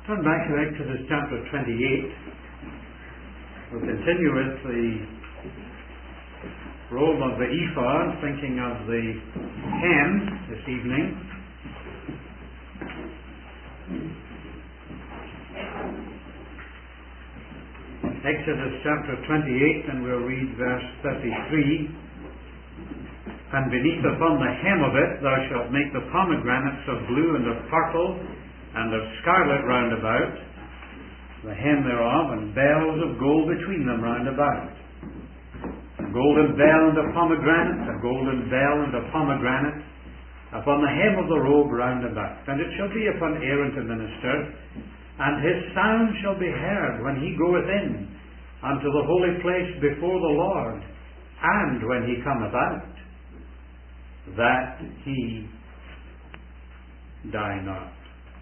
Turn back to Exodus chapter 28. We'll continue with the role of the ephod, thinking of the hem this evening. Exodus chapter 28, and we'll read verse 33. And beneath upon the hem of it thou shalt make the pomegranates of blue and of purple and of scarlet round about, the hem thereof, and bells of gold between them round about. A golden bell and a pomegranate, a golden bell and a pomegranate, upon the hem of the robe round about. And it shall be upon Aaron to minister, and his sound shall be heard when he goeth in unto the holy place before the Lord, and when he cometh out, that he die not.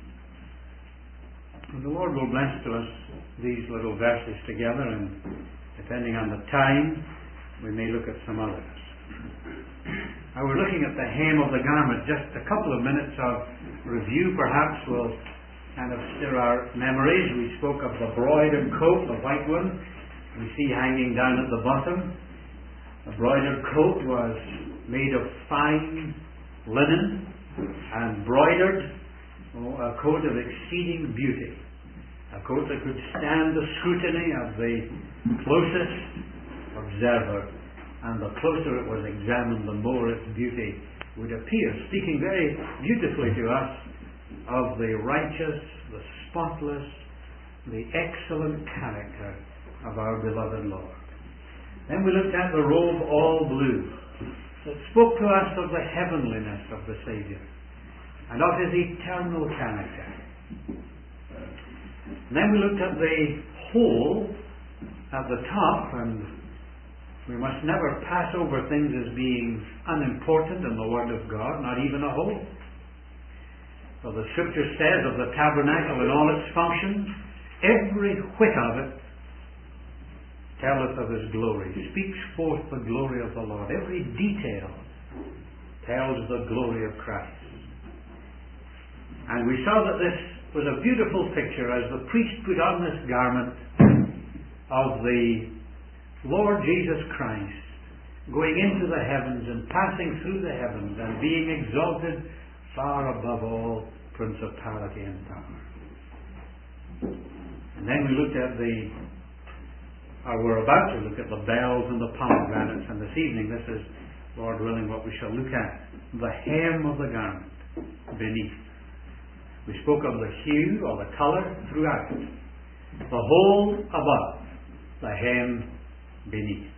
And the Lord will bless to us these little verses together, and depending on the time, we may look at some others. Now we're looking at the hem of the garment. Just a couple of minutes of review perhaps will kind of stir our memories. We spoke of the broidered coat, the white one, we see hanging down at the bottom. The broidered coat was made of fine linen and broidered, a coat of exceeding beauty, a coat that could stand the scrutiny of the closest observer, and the closer it was examined, the more its beauty would appear, speaking very beautifully to us of the righteous, the spotless, the excellent character of our beloved Lord. Then we looked at the robe all blue, that spoke to us of the heavenliness of the Saviour and of his eternal character. And then we looked at the hole at the top, and we must never pass over things as being unimportant in the Word of God, not even a hole. For the Scripture says of the tabernacle and all its functions, every whit of it telleth of his glory, speaks forth the glory of the Lord. Every detail tells the glory of Christ. And we saw that this was a beautiful picture as the priest put on this garment of the Lord Jesus Christ, going into the heavens and passing through the heavens and being exalted far above all principality and power. And then we looked at we're about to look at the bells and the pomegranates, and this evening this is, Lord willing, what we shall look at, the hem of the garment beneath. We spoke of the hue or the colour throughout, the whole above, the hem beneath.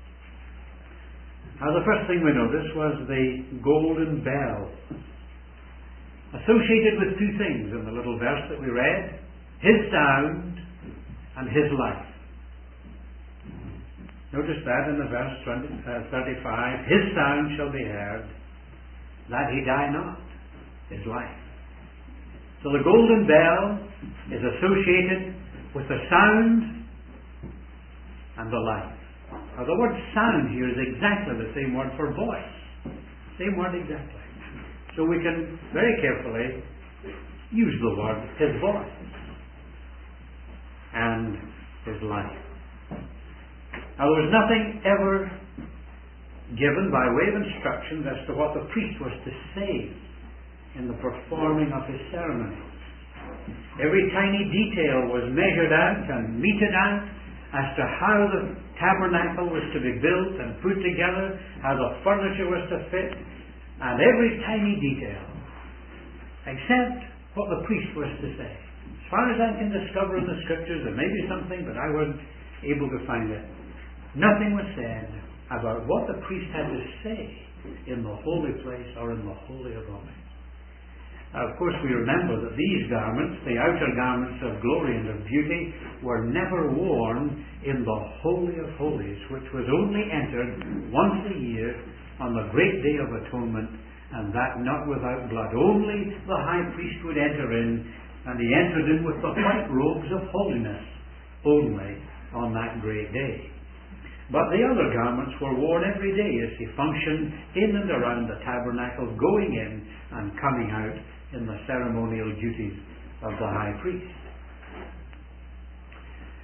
Now the first thing we noticed was the golden bell, associated with two things in the little verse that we read: his sound and his life. Notice that in the verse 35, his sound shall be heard, that he die not, his life. So the golden bell is associated with the sound and the life. Now the word sound here is exactly the same word for voice. Same word exactly. So we can very carefully use the word his voice and his life. Now there was nothing ever given by way of instructions as to what the priest was to say in the performing of his ceremonies. Every tiny detail was measured out and meted out as to how the tabernacle was to be built and put together, how the furniture was to fit, and every tiny detail, except what the priest was to say. As far as I can discover in the Scriptures, there may be something, but I wasn't able to find it. Nothing was said about what the priest had to say in the holy place or in the Holy of Holies. Now, of course, we remember that these garments, the outer garments of glory and of beauty, were never worn in the Holy of Holies, which was only entered once a year on the great day of atonement, and that not without blood. Only the high priest would enter in, and he entered in with the white robes of holiness, only on that great day. But the other garments were worn every day as he functioned in and around the tabernacle, going in and coming out in the ceremonial duties of the high priest.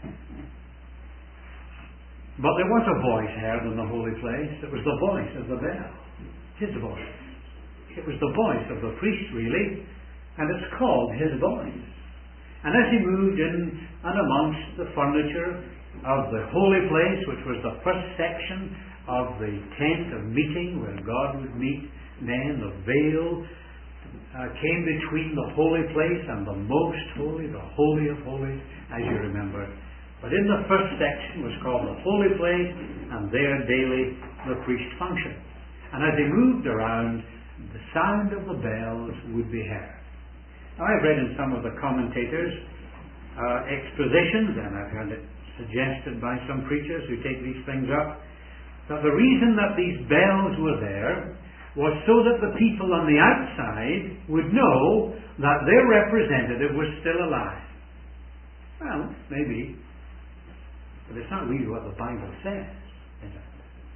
But there was a voice heard in the holy place. It was the voice of the bell. His voice. It was the voice of the priest, really, and it's called his voice. And as he moved in and amongst the furniture of the holy place, which was the first section of the tent of meeting where God would meet men, the veil came between the holy place and the most holy, the holy of holies, as you remember. But in the first section was called the holy place, and there daily the priest functioned. And as he moved around, the sound of the bells would be heard. Now, I've read in some of the commentators' expositions, and I've heard it suggested by some preachers who take these things up, that the reason that these bells were there was so that the people on the outside would know that their representative was still alive. Well, maybe, but it's not really what the Bible says, is it?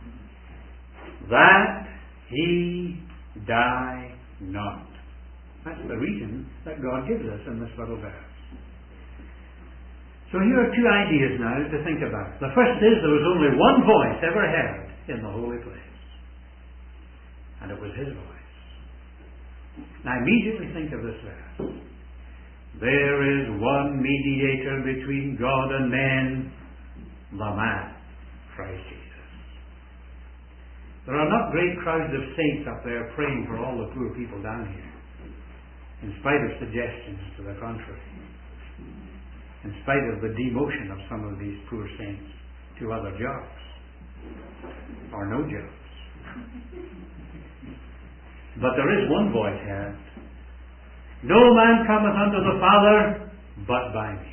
That he die not. That's the reason that God gives us in this little verse. So here are two ideas now to think about. The first is there was only one voice ever heard in the holy place. And it was his voice. Now immediately think of this verse. There is one mediator between God and men, the man, Christ Jesus. There are not great crowds of saints up there praying for all the poor people down here, in spite of suggestions to the contrary, in spite of the demotion of some of these poor saints to other jobs, or no jobs. But there is one voice heard. No man cometh unto the Father but by me.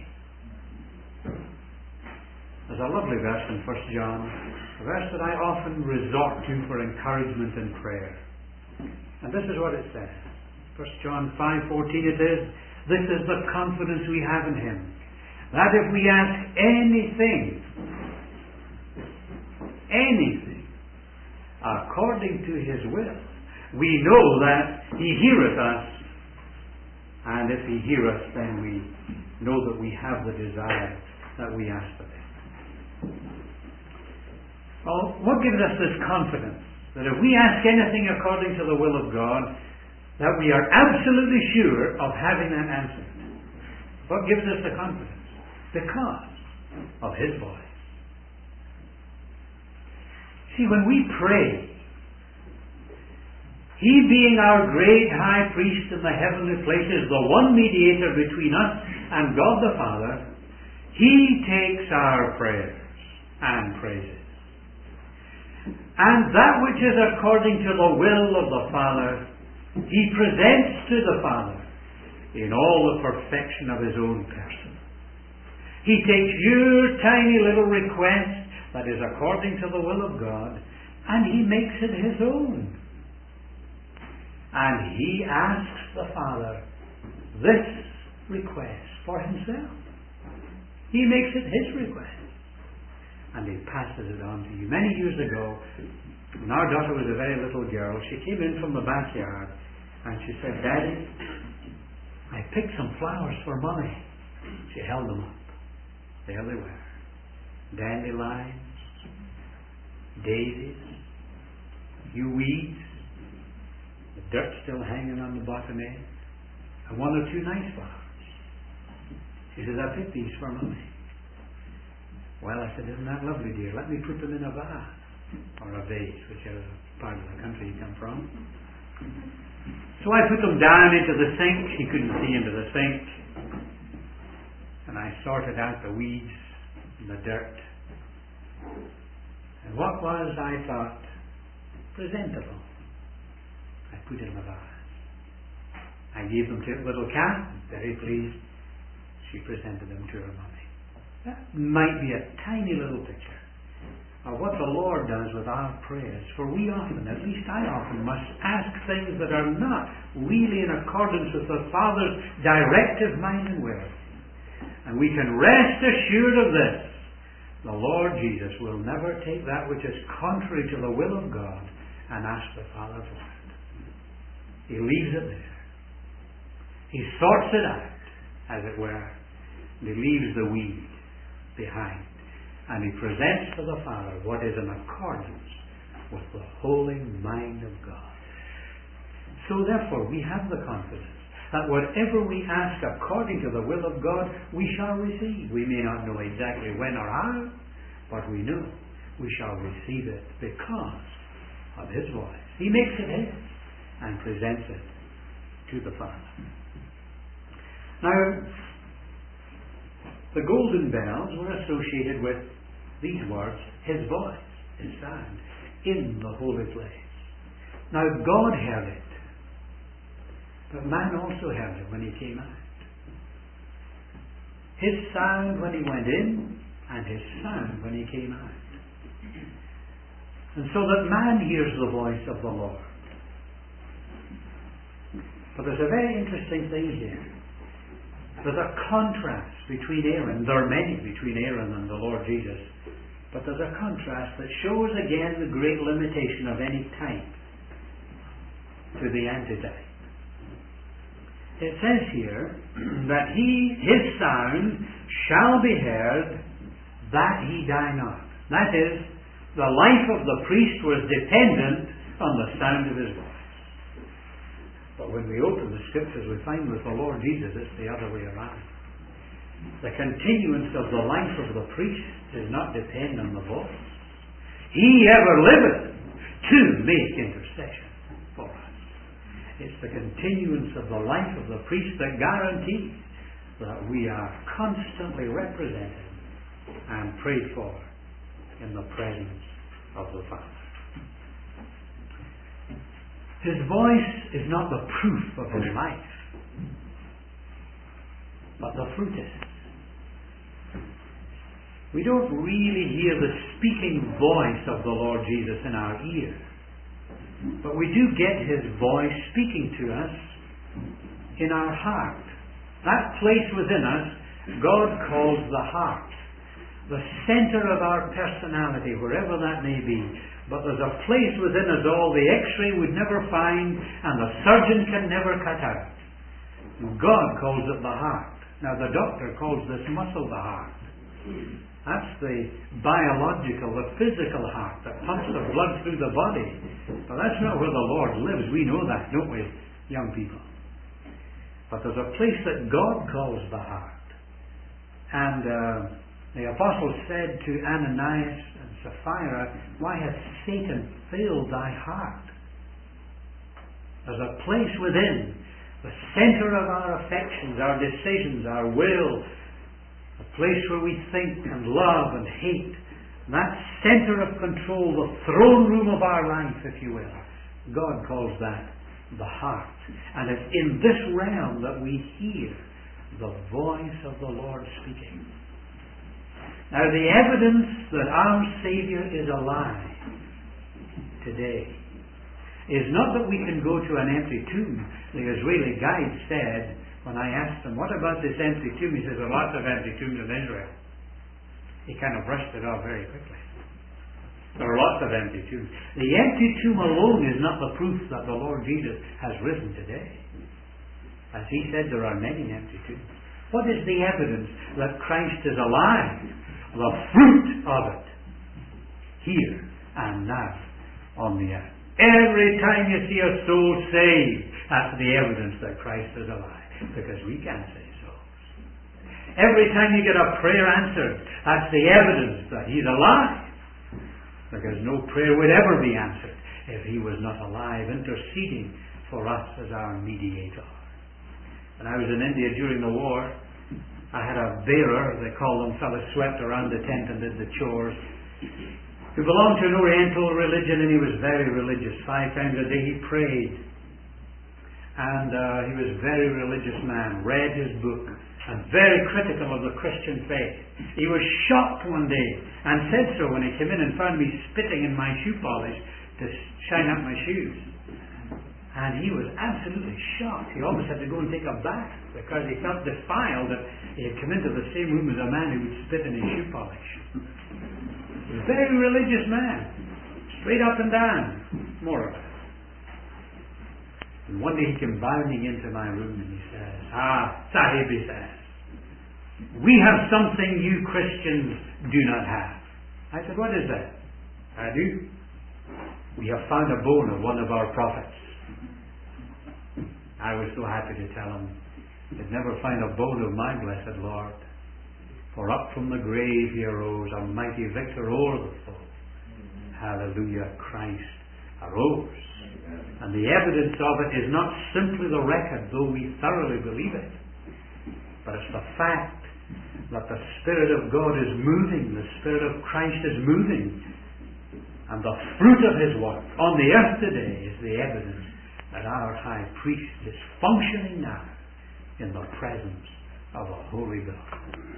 There's a lovely verse in 1 John, a verse that I often resort to for encouragement in prayer. And this is what it says. 1 John 5:14 it is, this is the confidence we have in him, that if we ask anything, according to his will, we know that he heareth us, and if he hear us, then we know that we have the desire that we ask of him. Well, what gives us this confidence? That if we ask anything according to the will of God, that we are absolutely sure of having that answered. What gives us the confidence? Because of his voice. See, when we pray, he being our great high priest in the heavenly places, the one mediator between us and God the Father, he takes our prayers and praises. And that which is according to the will of the Father, he presents to the Father in all the perfection of his own person. He takes your tiny little request that is according to the will of God, and he makes it his own. And he asks the Father this request for himself. He makes it his request. And he passes it on to you. Many years ago, when our daughter was a very little girl, she came in from the backyard and she said, Daddy, I picked some flowers for Mummy. She held them up. There they were. Dandelions, daisies, a few weeds, the dirt still hanging on the bottom end, and one or two nice flowers. She says, I picked these for Mummy. Well, I said, isn't that lovely, dear? Let me put them in a vase, or a vase, whichever part of the country you come from. So I put them down into the sink. She couldn't see into the sink. And I sorted out the weeds and the dirt. And what was, I thought, presentable, I put in the vase. I gave them to little Cat, very pleased. She presented them to her mummy. That might be a tiny little picture of what the Lord does with our prayers. For we often, at least I often, must ask things that are not really in accordance with the Father's directive mind and will. And we can rest assured of this. The Lord Jesus will never take that which is contrary to the will of God and ask the Father for it. He leaves it there. He sorts it out, as it were. And he leaves the weed behind. And he presents to the Father what is in accordance with the holy mind of God. So therefore we have the confidence that whatever we ask according to the will of God, we shall receive. We may not know exactly when or how, but we know we shall receive it because of his voice. He makes it his and presents it to the Father. Now, the golden bells were associated with these words, his voice, his sound, in the holy place. Now, God heard it, but man also heard it when he came out. His sound when he went in, and his sound when he came out. And so that man hears the voice of the Lord. But there's a very interesting thing here. There's a contrast between Aaron. There are many between Aaron and the Lord Jesus. But there's a contrast that shows again the great limitation of any type to the antitype. It says here that his sound shall be heard, that he die not. That is, the life of the priest was dependent on the sound of his voice. But when we open the Scriptures, we find with the Lord Jesus, it's the other way around. The continuance of the life of the priest does not depend on the voice. He ever liveth to make intercession for us. It's the continuance of the life of the priest that guarantees that we are constantly represented and prayed for in the presence of the Father. His voice is not the proof of his life, but the fruit is. We don't really hear the speaking voice of the Lord Jesus in our ear, but we do get his voice speaking to us in our heart. That place within us, God calls the heart, the center of our personality, wherever that may be. But there's a place within us all the X-ray would never find and the surgeon can never cut out. God calls it the heart. Now the doctor calls this muscle the heart. That's the biological, the physical heart that pumps the blood through the body. But that's not where the Lord lives. We know that, don't we, young people? But there's a place that God calls the heart. And the apostle said to Ananias and Sapphira, why hath Satan filled thy heart? There's a place within, the center of our affections, our decisions, our will, a place where we think and love and hate. That center of control, the throne room of our life, if you will. God calls that the heart. And it's in this realm that we hear the voice of the Lord speaking. Now, the evidence that our Savior is alive today is not that we can go to an empty tomb. The Israeli guide said, when I asked him, what about this empty tomb? He says, there are lots of empty tombs in Israel. He kind of brushed it off very quickly. There are lots of empty tombs. The empty tomb alone is not the proof that the Lord Jesus has risen today. As he said, there are many empty tombs. What is the evidence that Christ is alive? The fruit of it, here and now on the earth. Every time you see a soul saved, that's the evidence that Christ is alive, because we can't save souls. Every time you get a prayer answered, that's the evidence that he's alive, because no prayer would ever be answered if he was not alive, interceding for us as our mediator. When I was in India during the war, I had a bearer, they call them, fellow swept around the tent and did the chores, who belonged to an Oriental religion, and he was very religious. 5 times a day he prayed. And he was a very religious man, read his book, and very critical of the Christian faith. He was shocked one day, and said so when he came in and found me spitting in my shoe polish to shine up my shoes. And he was absolutely shocked. He almost had to go and take a bath because he felt defiled that he had come into the same room as a man who would spit in his shoe polish. He was a very religious man, straight up and down, more or less. And one day he came bounding into my room and he says, Sahib, he says, "We have something you Christians do not have." I said, "What is that?" "I do. We have found a bone of one of our prophets." I was so happy to tell him, "You'd never find a bone of my blessed Lord. For up from the grave he arose, a mighty victor o'er the foe." Hallelujah, Christ arose. And the evidence of it is not simply the record, though we thoroughly believe it, but it's the fact that the Spirit of God is moving, the Spirit of Christ is moving, and the fruit of His work on the earth today is the evidence that our High Priest is functioning now in the presence of a holy God.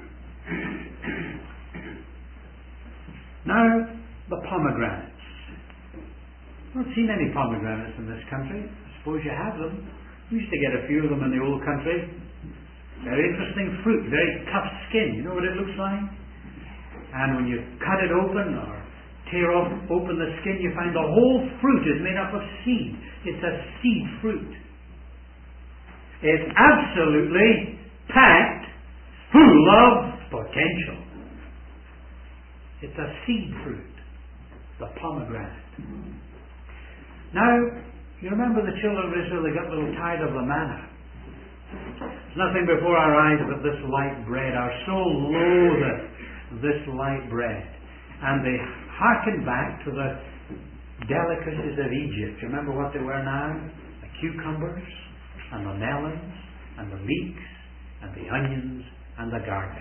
Now, the pomegranates. I don't see many pomegranates in this country. I suppose you have them. We used to get a few of them in the old country. Very interesting fruit, very tough skin. You know what it looks like? And when you cut it open or tear open the skin, you find the whole fruit is made up of seed. It's a seed fruit. It's absolutely packed full of potential. It's a seed fruit, the pomegranate. Now, you remember the children of Israel, they got a little tired of the manna. There's nothing before our eyes but this light bread. Our soul loatheth this light bread. And they hearkened back to the delicacies of Egypt. You remember what they were now? The cucumbers, and the melons, and the leeks, and the onions, and the garlic.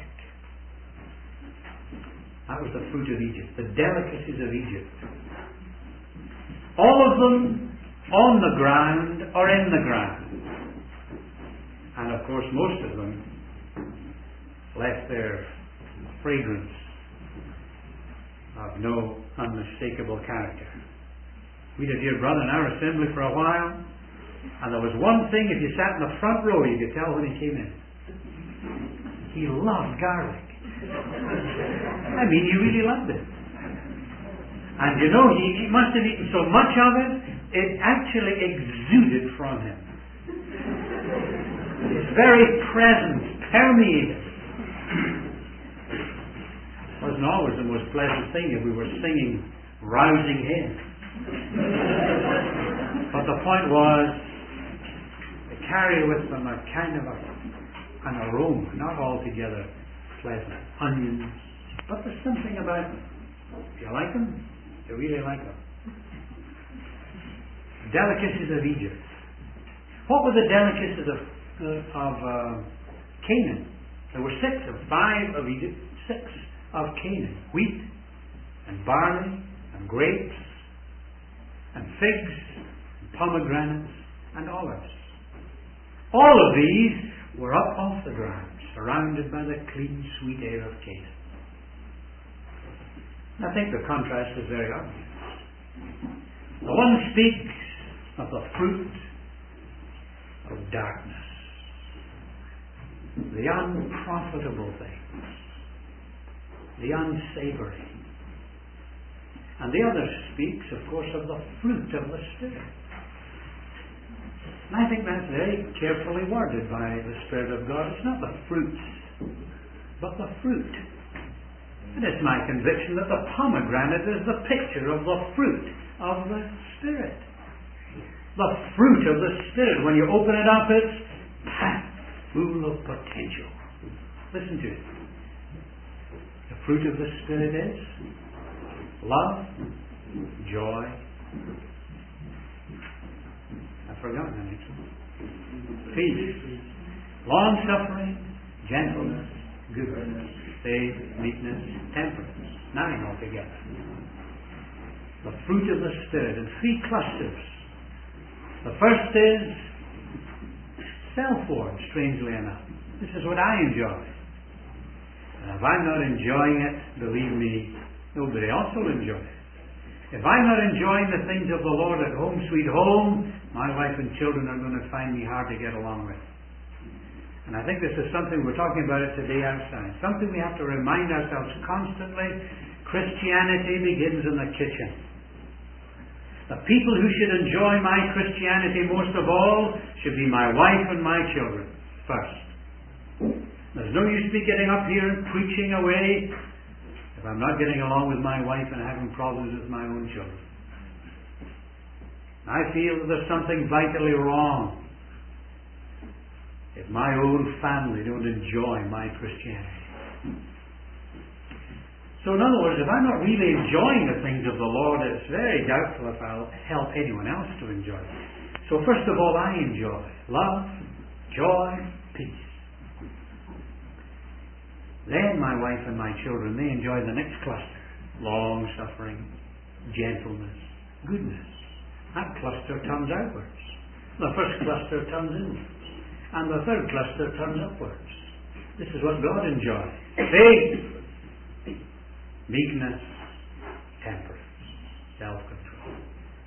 That was the fruit of Egypt, the delicacies of Egypt. All of them on the ground or in the ground. And of course most of them left their fragrance of no unmistakable character. We had a dear brother in our assembly for a while, and there was one thing, if you sat in the front row you could tell when he came in. He loved garlic. I mean, he really loved it. And you know, he must have eaten so much of it, it actually exuded from him. His very presence permeated. It wasn't always the most pleasant thing if we were singing rousing hymns. But the point was, they carried with them a kind of an aroma, not altogether pleasant. Onions. But there's something about them. Do you like them? Do you really like them? Delicacies of Egypt. What were the delicacies of Canaan? There were 6 or 5 of Egypt. 6 of Canaan. Wheat and barley and grapes and figs and pomegranates and olives. All of these were up off the ground, surrounded by the clean, sweet air of Canaan. I think the contrast is very obvious. The one speaks of the fruit of darkness, the unprofitable things, the unsavory. And the other speaks, of course, of the fruit of the Spirit. And I think that's very carefully worded by the Spirit of God. It's not the fruits, but the fruit. And it's my conviction that the pomegranate is the picture of the fruit of the Spirit. The fruit of the Spirit. When you open it up, it's packed full of potential. Listen to it. The fruit of the Spirit is love, joy. I've forgotten the next one. Peace, long-suffering, gentleness, goodness, faith, meekness, temperance. 9 altogether. The fruit of the Spirit in 3 clusters. The first is self-worth, strangely enough. This is what I enjoy. And if I'm not enjoying it, believe me, nobody else will enjoy it. If I'm not enjoying the things of the Lord at home, sweet home, my wife and children are going to find me hard to get along with. And I think this is something we're talking about it today outside. Something we have to remind ourselves constantly. Christianity begins in the kitchen. The people who should enjoy my Christianity most of all should be my wife and my children first. There's no use me getting up here and preaching away if I'm not getting along with my wife and having problems with my own children. I feel that there's something vitally wrong if my own family don't enjoy my Christianity. So in other words, if I'm not really enjoying the things of the Lord, it's very doubtful if I'll help anyone else to enjoy them. So first of all, I enjoy love, joy, peace. Then my wife and my children, they enjoy the next cluster. Long-suffering, gentleness, goodness. That cluster turns outwards. The first cluster turns inwards. And the third cluster turns upwards. This is what God enjoys. Faith, meekness, temperance, self-control.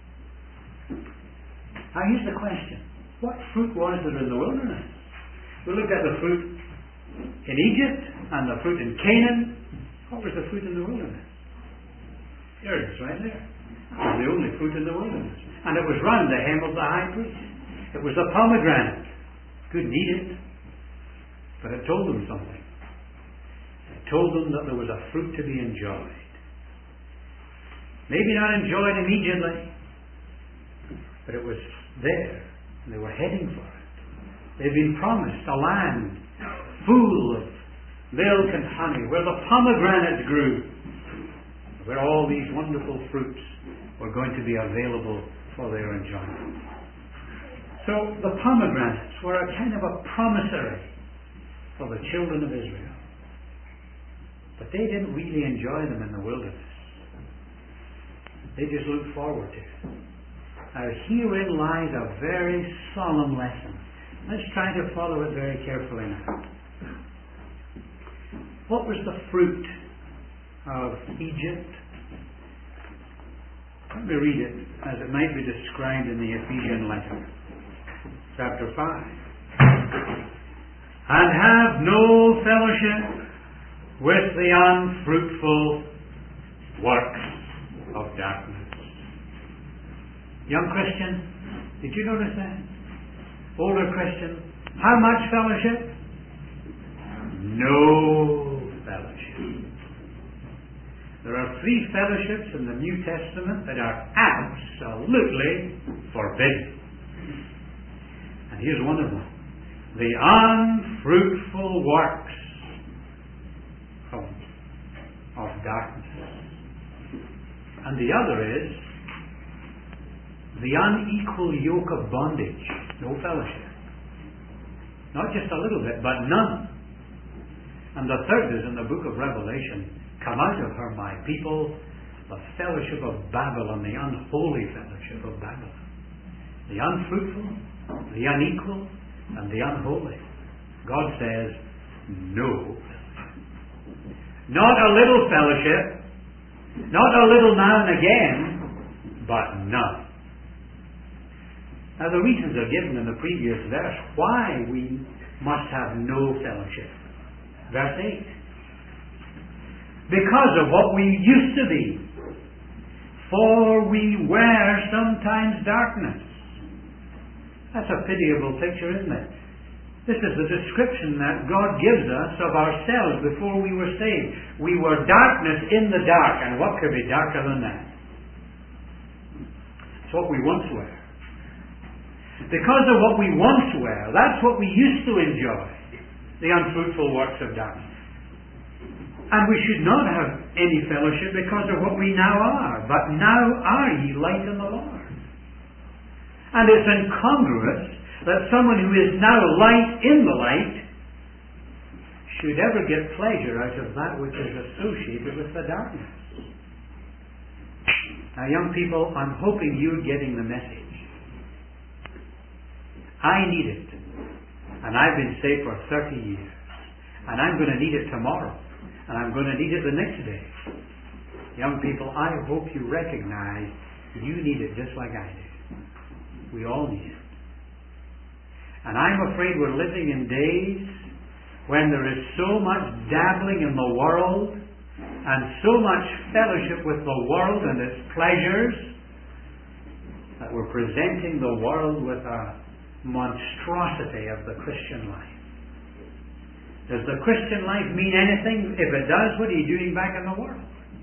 Now here's the question. What fruit was there in the wilderness? We looked at the fruit in Egypt and the fruit in Canaan. What was the fruit in the wilderness? There it is, right there. It was the only fruit in the wilderness. And it was round the hem of the high priest. It was the pomegranate. Couldn't eat it. But it told them something. It told them that there was a fruit to be enjoyed. Maybe not enjoyed immediately, but it was there. And they were heading for it. They'd been promised a land full of milk and honey, where the pomegranates grew, where all these wonderful fruits were going to be available for their enjoyment. So the pomegranates were a kind of a promissory for the children of Israel. But they didn't really enjoy them in the wilderness. They just looked forward to it. Now herein lies a very solemn lesson. Let's try to follow it very carefully now. What was the fruit of Egypt? Let me read it as it might be described in the Ephesian letter. Chapter 5. And have no fellowship with the unfruitful works of darkness. Young Christian, did you notice that? Older Christian, how much fellowship? No fellowship. There are 3 fellowships in the New Testament that are absolutely forbidden. And here's one of them. The unfruitful works of darkness. And the other is the unequal yoke of bondage. No fellowship. Not just a little bit, but none. And the third is in the book of Revelation. Come out of her, my people, the fellowship of Babylon, the unholy fellowship of Babylon. The unfruitful, the unequal, and the unholy. God says, no. Not a little fellowship, not a little now and again, but none. Now the reasons are given in the previous verse why we must have no fellowship. Verse 8. Because of what we used to be. For we were sometimes darkness. That's a pitiable picture, isn't it? This is the description that God gives us of ourselves before we were saved. We were darkness in the dark. And what could be darker than that? It's what we once were. Because of what we once were, that's what we used to enjoy. The unfruitful works of darkness. And we should not have any fellowship because of what we now are. But now are ye light in the Lord. And it's incongruous that someone who is now light in the light should ever get pleasure out of that which is associated with the darkness. Now young people, I'm hoping you're getting the message. I need it. And I've been saved for 30 years. And I'm going to need it tomorrow. And I'm going to need it the next day. Young people, I hope you recognize you need it just like I do. We all need it. And I'm afraid we're living in days when there is so much dabbling in the world and so much fellowship with the world and its pleasures that we're presenting the world with a monstrosity of the Christian life. Does the Christian life mean anything? If it does, what are you doing back in the world?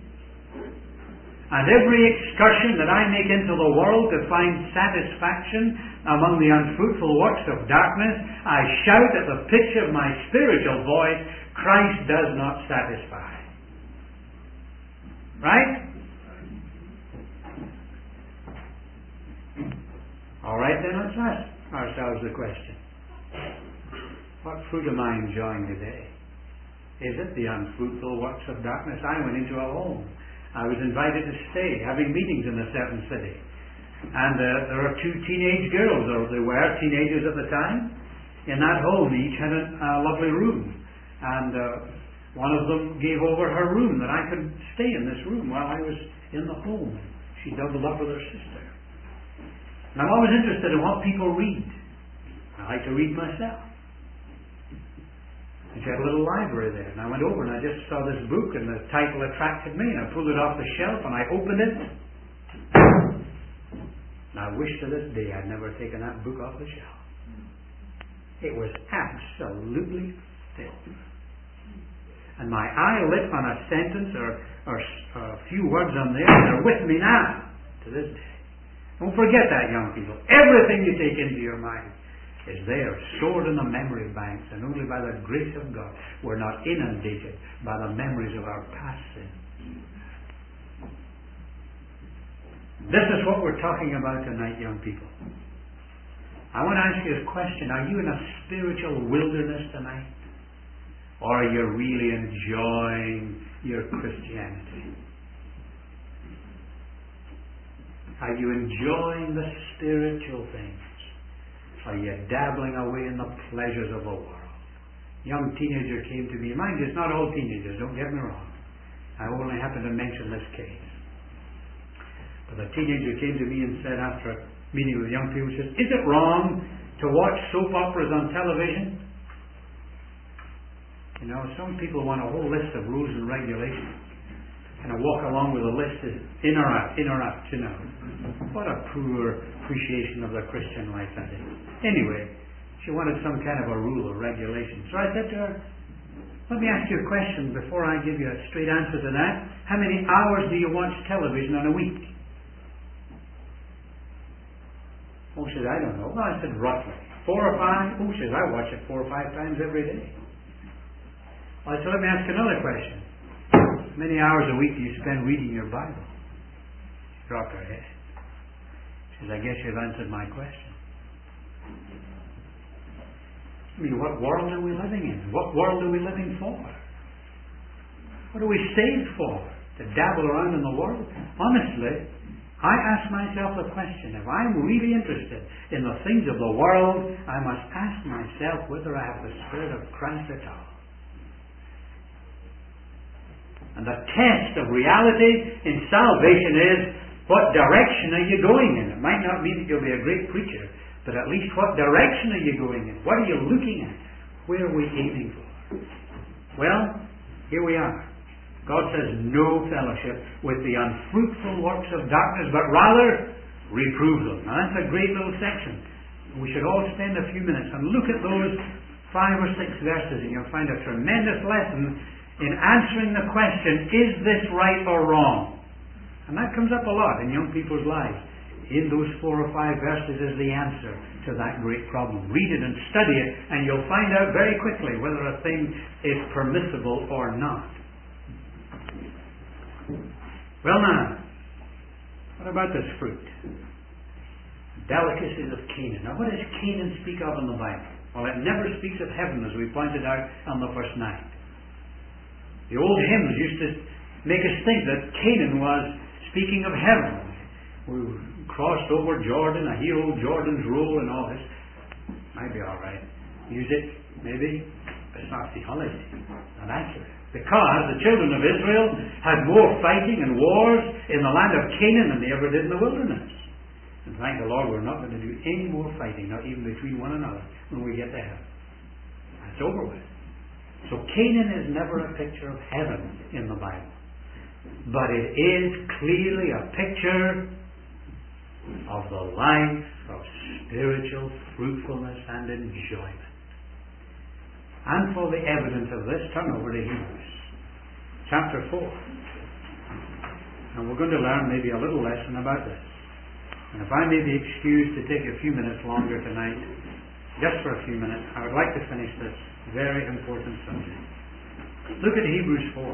And every excursion that I make into the world to find satisfaction among the unfruitful works of darkness, I shout at the pitch of my spiritual voice, Christ does not satisfy. Right? All right, then let's ask ourselves the question. What fruit am I enjoying today? Is it the unfruitful works of darkness? I went into a home. I was invited to stay, having meetings in a certain city. And there are two teenage girls, or they were teenagers at the time, in that home. Each had a lovely room. And one of them gave over her room, that I could stay in this room while I was in the home. She doubled up with her sister. And I'm always interested in what people read. I like to read myself. And she had a little library there, and I went over and I just saw this book, and the title attracted me, and I pulled it off the shelf and I opened it. And I wish to this day I'd never taken that book off the shelf. It was absolutely filled. And my eye lit on a sentence or a few words on there, and they're with me now to this day. Don't forget that, young people. Everything you take into your mind is there, stored in the memory banks, and only by the grace of God we're not inundated by the memories of our past sins. This is what we're talking about tonight, young people. I want to ask you a question. Are you in a spiritual wilderness tonight? Or are you really enjoying your Christianity? Are you enjoying the spiritual things? Are you dabbling away in the pleasures of the world? A young teenager came to me. Mind you, it's not all teenagers, don't get me wrong. I only happen to mention this case. But the teenager came to me and said, after a meeting with young people, he says, is it wrong to watch soap operas on television? You know, some people want a whole list of rules and regulations. And I walk along with a list of in or out, you know. What a poor appreciation of the Christian life that is. Anyway, she wanted some kind of a rule or regulation. So I said to her, let me ask you a question before I give you a straight answer to that. How many hours do you watch television on a week? Oh, she said, I don't know. Well, I said, roughly. 4 or 5? Oh, she says, I watch it 4 or 5 times every day. Well, I said, let me ask another question. How many hours a week do you spend reading your Bible? She dropped her head. She says, I guess you've answered my question. I mean, what world are we living in? What world are we living for? What are we saved for? To dabble around in the world? Honestly, I ask myself the question, if I'm really interested in the things of the world, I must ask myself whether I have the Spirit of Christ at all. And the test of reality in salvation is, what direction are you going in? It might not mean that you'll be a great preacher, but at least what direction are you going in? What are you looking at? Where are we aiming for? Well, here we are. God says, no fellowship with the unfruitful works of darkness, but rather reprove them. Now that's a great little section. We should all spend a few minutes and look at those 5 or 6 verses, and you'll find a tremendous lesson in answering the question, is this right or wrong? And that comes up a lot in young people's lives. In those 4 or 5 verses is the answer to that great problem. Read it and study it, and you'll find out very quickly whether a thing is permissible or not. Well now, what about this fruit? Delicacies of Canaan. Now what does Canaan speak of in the Bible? Well, it never speaks of heaven, as we pointed out on the first night. The old hymns used to make us think that Canaan was speaking of heaven. We crossed over Jordan, I hear old Jordan's roll and all this. Might be all right. Music, maybe, but it's not theology. Not accurate. Because the children of Israel had more fighting and wars in the land of Canaan than they ever did in the wilderness. And thank the Lord, we're not going to do any more fighting, not even between one another, when we get to heaven. That's over with. So Canaan is never a picture of heaven in the Bible. But it is clearly a picture of the life of spiritual fruitfulness and enjoyment. And for the evidence of this, turn over to Hebrews chapter 4. And we're going to learn maybe a little lesson about this. And if I may be excused to take a few minutes longer tonight, just for a few minutes, I would like to finish this very important subject. Look at Hebrews 4.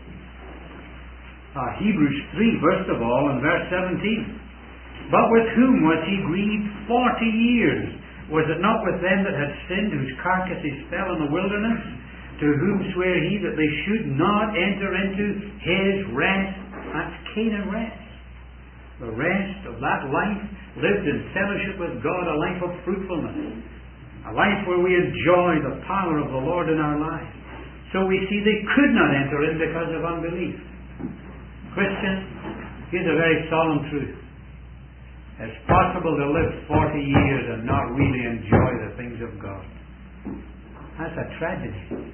Hebrews 3, first of all, in verse 17. But with whom was he grieved 40 years? Was it not with them that had sinned, whose carcasses fell in the wilderness? To whom sware he that they should not enter into his rest? That's Canaan rest. The rest of that life lived in fellowship with God, a life of fruitfulness, a life where we enjoy the power of the Lord in our lives. So we see they could not enter in because of unbelief. Christians, here's a very solemn truth. It's possible to live 40 years and not really enjoy the things of God. That's a tragedy.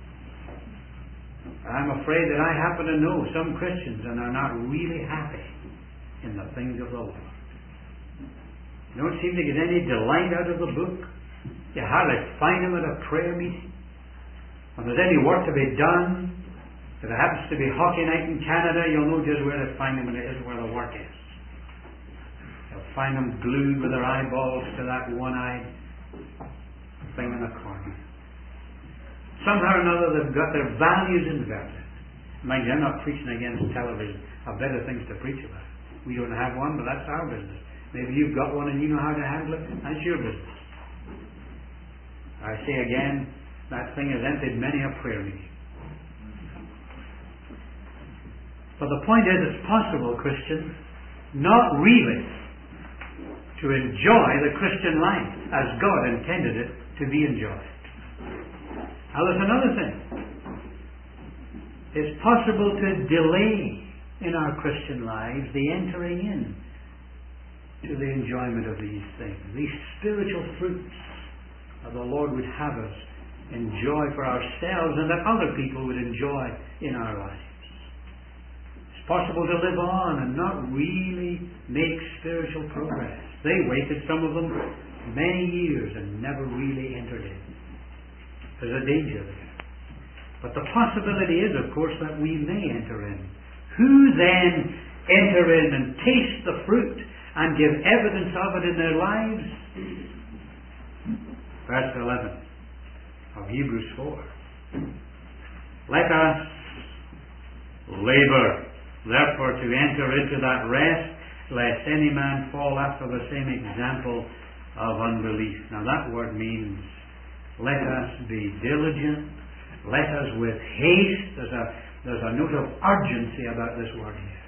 I'm afraid that I happen to know some Christians and are not really happy in the things of the Lord. You don't seem to get any delight out of the book. You hardly find them at a prayer meeting. When there's any work to be done, if it happens to be hockey night in Canada, you'll know just where to find them when it isn't where the work is. You'll find them glued with their eyeballs to that one-eyed thing in the corner. Somehow or another they've got their values inverted. Mind you, I'm not preaching against television. I've better things to preach about. We don't have one, but that's our business. Maybe you've got one and you know how to handle it. That's your business. I say again, that thing has emptied many a prayer meeting. But the point is, it's possible, Christian, not really to enjoy the Christian life as God intended it to be enjoyed. Now there's another thing. It's possible to delay in our Christian lives the entering in to the enjoyment of these things, these spiritual fruits that the Lord would have us enjoy for ourselves and that other people would enjoy in our lives. It's possible to live on and not really make spiritual progress. They waited, some of them, many years and never really entered in. There's a danger there. But the possibility is, of course, that we may enter in. Who then enter in and taste the fruit and give evidence of it in their lives? Verse 11 of Hebrews 4. Let us labor, therefore, to enter into that rest, lest any man fall after the same example of unbelief. Now that word means let us be diligent, let us with haste. There's a note of urgency about this word here.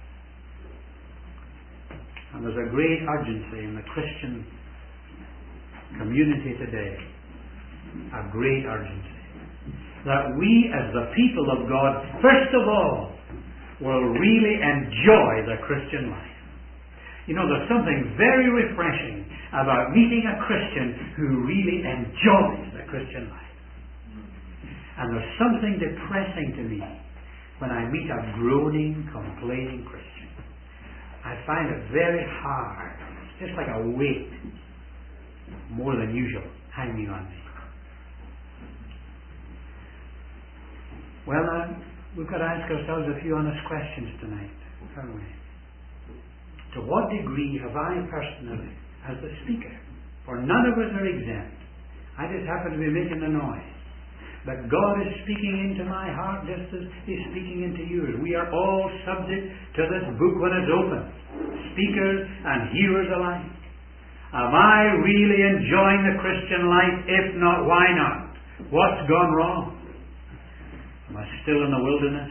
And there's a great urgency in the Christian community today. A great urgency. That we as the people of God, first of all, will really enjoy the Christian life. You know, there's something very refreshing about meeting a Christian who really enjoys the Christian life. And there's something depressing to me when I meet a groaning, complaining Christian. I find it very hard. It's just like a weight, more than usual, hanging on me. Well, now, we've got to ask ourselves a few honest questions tonight, haven't we? To what degree have I personally, as the speaker, for none of us are exempt, I just happen to be making the noise, but God is speaking into my heart just as He's speaking into yours. We are all subject to this book when it's open, speakers and hearers alike. Am I really enjoying the Christian life? If not, why not? What's gone wrong? Am I still in the wilderness,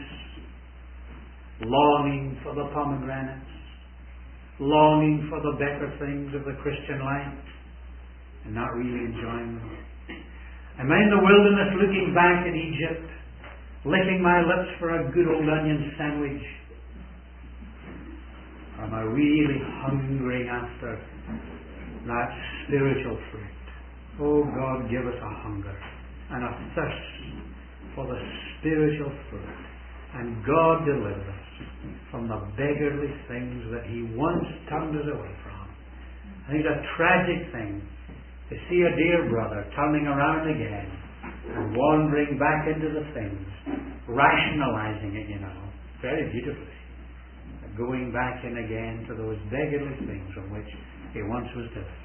longing for the pomegranates, longing for the better things of the Christian life, and not really enjoying them? Am I in the wilderness looking back at Egypt, licking my lips for a good old onion sandwich? Or am I really hungering after that spiritual fruit? Oh God, give us a hunger and a thirst for the spiritual fruit. And God deliver us from the beggarly things that He once turned us away from. I think it's a tragic thing to see a dear brother turning around again and wandering back into the things, rationalizing it, very beautifully. Going back in again to those beggarly things from which he once was delivered.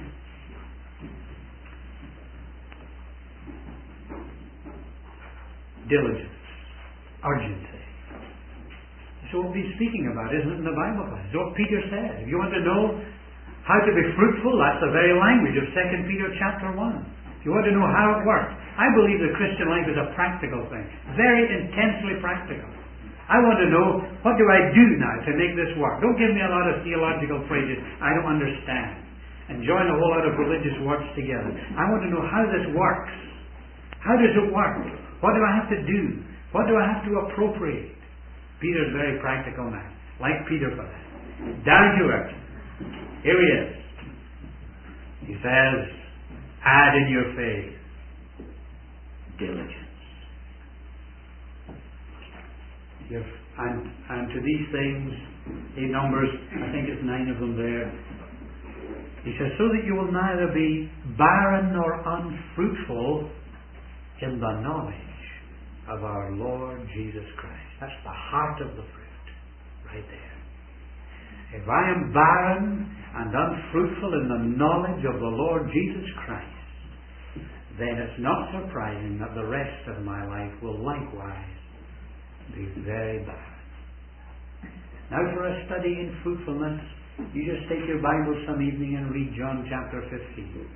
Diligence, urgency. That's what we've been speaking about, isn't it, in the Bible? It's what Peter said. If you want to know how to be fruitful, that's the very language of 2 Peter chapter 1. If you want to know how it works, I believe the Christian life is a practical thing. Very intensely practical. I want to know, what do I do now to make this work? Don't give me a lot of theological phrases I don't understand. And join a whole lot of religious words together. I want to know how this works. How does it work? What do I have to do? What do I have to appropriate? Peter's a very practical man. Like Peter for that. Down to earth. Here he is. He says, add in your faith diligence. And to these things, he numbers, I think it's 9 of them there. He says, so that you will neither be barren nor unfruitful in the knowledge of our Lord Jesus Christ. That's the heart of the fruit, right there. If I am barren and unfruitful in the knowledge of the Lord Jesus Christ, then it's not surprising that the rest of my life will likewise be very barren. Now for a study in fruitfulness, you just take your Bible some evening and read John chapter 15.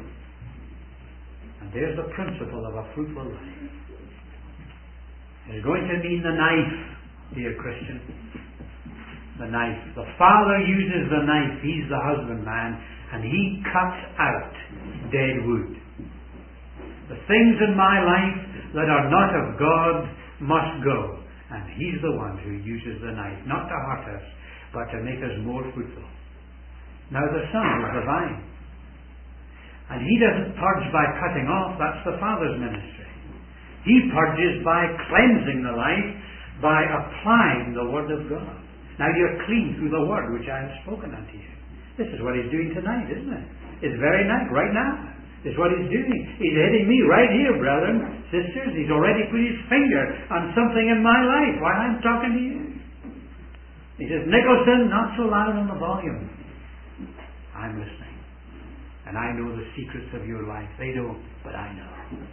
And there's the principle of a fruitful life. It's going to mean the knife, dear Christian. The knife. The Father uses the knife. He's the husbandman, and He cuts out dead wood. The things in my life that are not of God must go. And He's the one who uses the knife, not to hurt us, but to make us more fruitful. Now the Son is the vine. And He doesn't purge by cutting off. That's the Father's ministry. He purges by cleansing the life, by applying the Word of God. Now you're clean through the Word which I have spoken unto you. This is what He's doing tonight, isn't it? It's very night, right now. It's what He's doing. He's hitting me right here, brethren, sisters. He's already put His finger on something in my life while I'm talking to you. He says, Nicholson, not so loud on the volume. I'm listening. And I know the secrets of your life. They don't, but I know.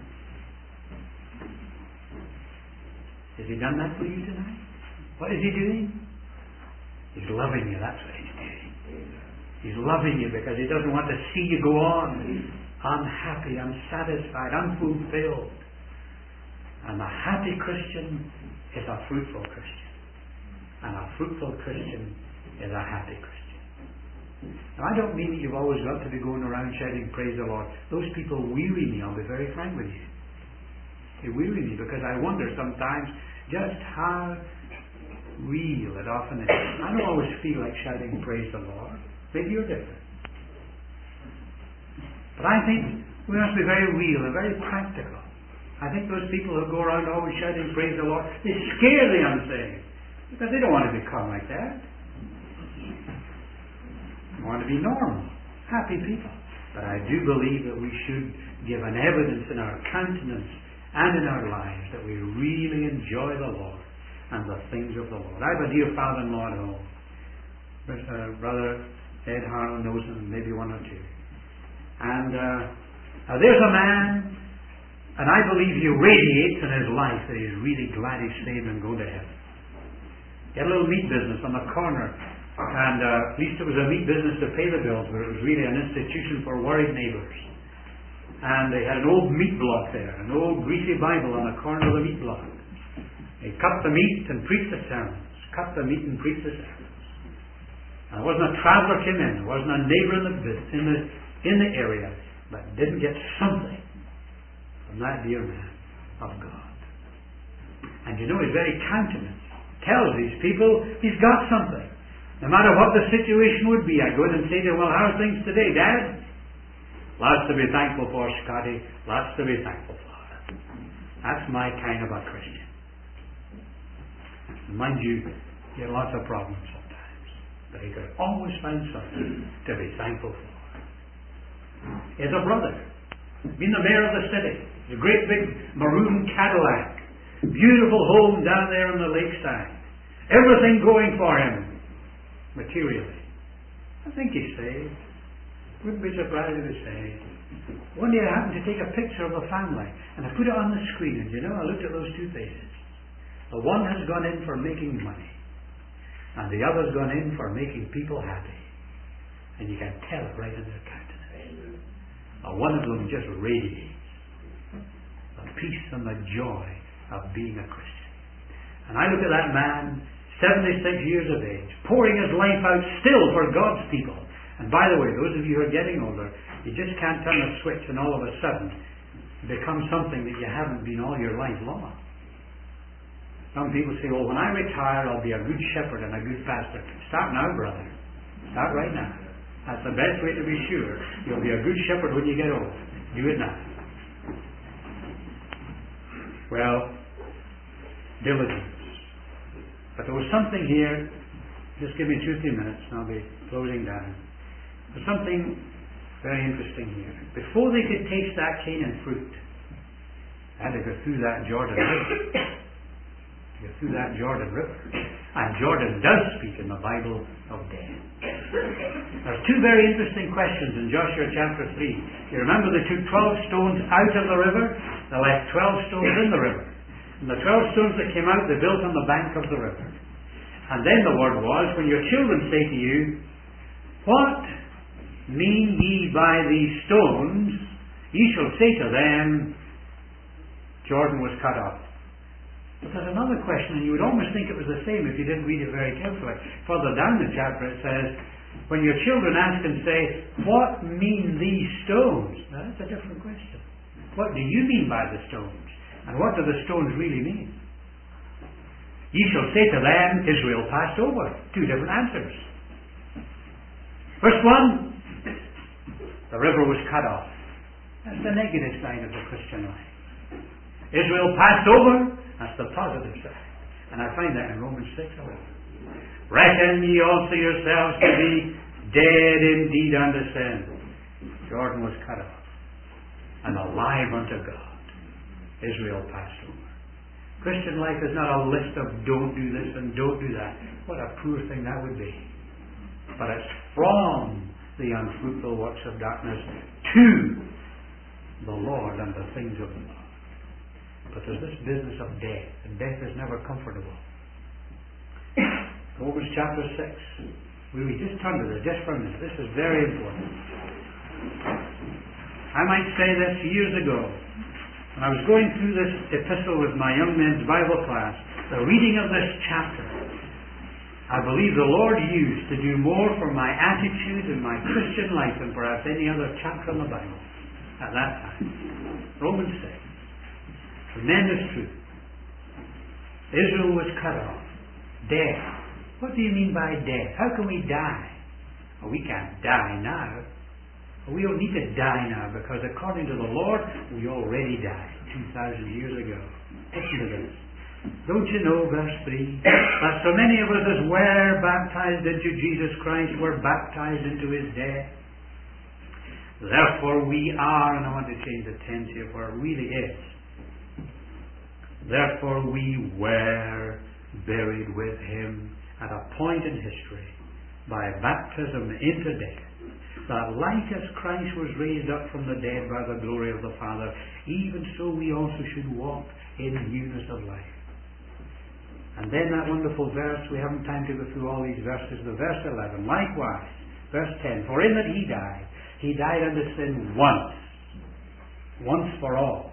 Has He done that for you tonight? What is He doing? He's loving you. That's what He's doing. He's loving you because He doesn't want to see you go on unhappy, unsatisfied, unfulfilled. And a happy Christian is a fruitful Christian. And a fruitful Christian is a happy Christian. Now I don't mean that you've always got to be going around shouting, praise the Lord. Those people weary me, I'll be very frank with you. They weary me because I wonder sometimes just how real it often is. I don't always feel like shouting praise the Lord. Maybe you're different. But I think we must be very real and very practical. I think those people who go around always shouting praise the Lord, they scare the unsaved. Because they don't want to become like that. They want to be normal, happy people. But I do believe that we should give an evidence in our countenance and in our lives that we really enjoy the Lord and the things of the Lord. I have a dear father-in-law at home. Brother Ed Harlan knows him, maybe one or two. And there's a man, and I believe he radiates in his life that he's really glad he's saved and going to heaven. He had a little meat business on the corner, and at least it was a meat business to pay the bills, but it was really an institution for worried neighbours. And they had an old meat block there, an old greasy Bible on the corner of the meat block. He cut the meat and preached the sermons. Cut the meat and preached the sermons. And there wasn't a traveller came in, there wasn't a neighbour in the area, but didn't get something from that dear man of God. And you know, his very countenance tells these people he's got something. No matter what the situation would be, I go in and say to him, well, how are things today, Dad? Lots to be thankful for, Scotty. Lots to be thankful for. That's my kind of a Christian. And mind you get lots of problems sometimes. But he could always find something to be thankful for. He has a brother. Been the mayor of the city. A great big maroon Cadillac. Beautiful home down there on the lakeside. Everything going for him, materially. I think he's saved. Wouldn't be surprised if he's saved. One day I happened to take a picture of a family, and I put it on the screen, and I looked at those two faces. The one has gone in for making money, and the other's gone in for making people happy. And you can tell it right in their countenance. One of them just radiates the peace and the joy of being a Christian. And I look at that man, 76 years of age, pouring his life out still for God's people. And by the way, those of you who are getting older, you just can't turn a switch and all of a sudden become something that you haven't been all your life long. Some people say, when I retire, I'll be a good shepherd and a good pastor. Start now, brother. Start right now. That's the best way to be sure you'll be a good shepherd when you get old. Do it now. Well, diligence. But there was something here. Just give me 2-3 minutes and I'll be closing down. There's something very interesting here. Before they could taste that Canaan fruit, they had to go through that Jordan River. Go through that Jordan River. And Jordan does speak in the Bible of death. There's two very interesting questions in Joshua chapter 3. You remember they took 12 stones out of the river, they left 12 stones in the river. And the 12 stones that came out, they built on the bank of the river. And then the word was, when your children say to you, what mean ye by these stones? Ye shall say to them, Jordan was cut off. But there's another question, and you would almost think it was the same if you didn't read it very carefully. Further down the chapter it says, when your children ask and say, what mean these stones? Now that's a different question. What do you mean by the stones? And what do the stones really mean? Ye shall say to them, Israel passed over. Two different answers. First one, the river was cut off. That's the negative side of the Christian life. Israel passed over. That's the positive side. And I find that in Romans 6:11. Reckon ye also yourselves to be dead indeed unto sin. Jordan was cut off. And alive unto God. Israel passed over. Christian life is not a list of don't do this and don't do that. What a poor thing that would be. But it's from the unfruitful works of darkness to the Lord and the things of the Lord. But there's this business of death, and death is never comfortable. Romans chapter 6. We just turn to this just for a minute. This is very important. I might say this years ago, when I was going through this epistle with my young men's Bible class, the reading of this chapter, I believe the Lord used to do more for my attitude and my Christian life than perhaps any other chapter in the Bible at that time. Romans 6. Tremendous truth. Israel was cut off. Death. What do you mean by death? How can we die? Well, we can't die now. We don't need to die now because according to the Lord, we already died 2,000 years ago. Listen to this. Don't you know, verse 3, that so many of us as were baptized into Jesus Christ were baptized into His death? Therefore we are, and I want to change the tense here for it really is. Therefore we were buried with Him at a point in history by baptism into death, that like as Christ was raised up from the dead by the glory of the Father, even so we also should walk in newness of life. And then that wonderful verse, we haven't time to go through all these verses, the verse 11, likewise, verse 10, for in that He died unto sin once for all.